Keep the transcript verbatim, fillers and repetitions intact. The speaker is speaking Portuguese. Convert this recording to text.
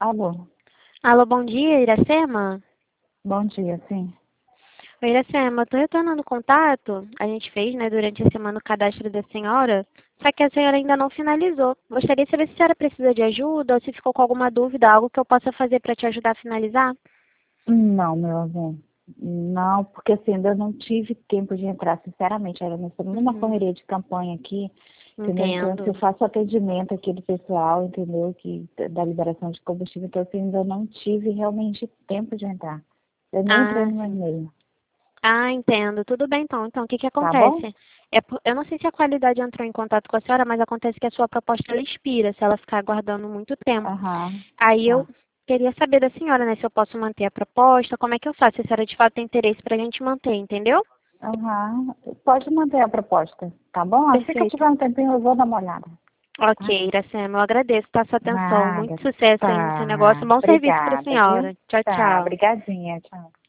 Alô, Alô, bom dia, Iracema? bom dia, sim. Oi, Iracema, eu tô retornando o contato. A gente fez, né, durante a semana o cadastro da senhora, só que a senhora ainda não finalizou. Gostaria de saber se a senhora precisa de ajuda ou se ficou com alguma dúvida, algo que eu possa fazer para te ajudar a finalizar. Não, meu amor. Não, porque assim, ainda não tive tempo de entrar, sinceramente. Era nessa- numa Uhum, correria de campanha aqui, entendeu? Então, assim, eu entendo. faço atendimento aqui do pessoal, entendeu? Que, da liberação de combustível, então assim, ainda não tive realmente tempo de entrar. Eu nem entrei Ah, no meu sim. e-mail, Ah, entendo. Tudo bem, então. Então, o que que tá bom? acontece? É, por- eu não sei se a qualidade entrou em contato com a senhora, mas acontece que a sua proposta ela expira se ela ficar aguardando muito tempo. Aham, Aí eu tá. queria saber da senhora, né, se eu posso manter a proposta, como é que eu faço, se a senhora de fato tem interesse pra gente manter, entendeu? Aham, pode manter a proposta, tá bom? Assim que eu Perfeito. tiver um tempinho, eu vou dar uma olhada, Ok, tá? Iracema, eu agradeço, tá, sua atenção. Nada. Muito sucesso aí no seu negócio. Tá. Bom serviço pra Obrigada, viu? senhora. Tchau, Tá. tchau. Obrigadinha. Tchau.